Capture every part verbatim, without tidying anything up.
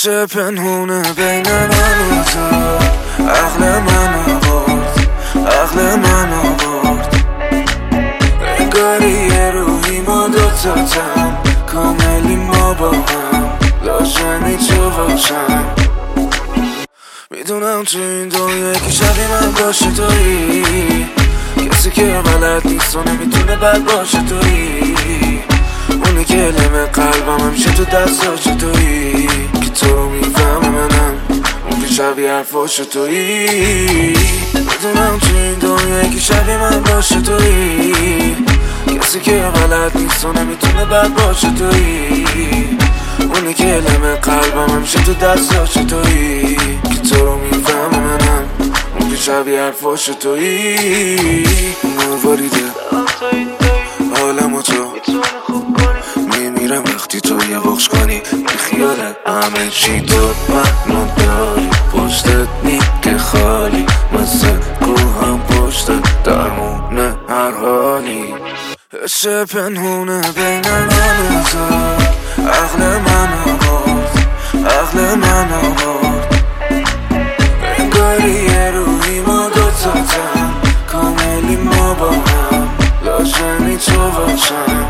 عشق پنهونه بین من و تو، عقل من آورد، عقل من آورد. انگاری یه روحی ما دوتاتم، کاملی ما با هم، لازمی تو باشم. میدونم تو این دنیا یکی شبیه من باشه تویی، کسی که بلد نیست و نمیتونه بد باشه تویی، اونی که لمه قلبم همیشه تو دستاش تویی، که تو رو میفهمه منم اون که شبیه حرفاش تویی. میدونم تو این دنیا یکی شبیه من باشه تویی، کسی که بلد نیست و نمیتونه بد باشه تویی، اونی که لمه قلبم همیشه تو دستاش تویی، که تو رو میفهمه منم اون که شبیه حرفاش تویی. مواریده حالم و تو میمیرم وقتی تو یه بخش کنی، بی خیالت همه چی تو منو داری، پشتت میگه خالی، مثل روحم پشتت درمونه هر حالی. عشق پنهونه بین من و تو، عقل من آورد، عقل من آورد. انگاری یه روحی ما دوتاتم، کاملی ما با هم، لازمی تو باشم.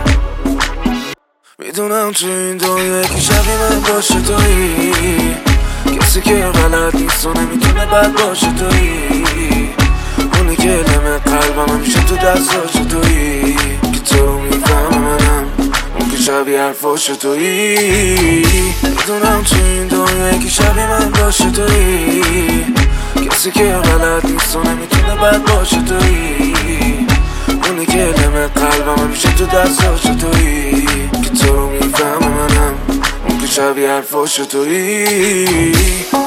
میدونم تو این دنیا یکی شبیه من باشه تویی، کسی که بلد نیست و نمیتونه بد باشه تویی، اونی که لمه قلبم همیشه تو دستاش تویی، که تو رو میفهمه منم اون که شبیه حرفاش تویی. میدونم تو این دنیا یکی شبیه من باشه تویی، کسی که بلد نیست و نمیتونه بد باشه تویی، اونی که لمه قلبم همیشه تو دستاش تویی، که تو رو میفهمه منم اون که شبیه حرفاش تویی.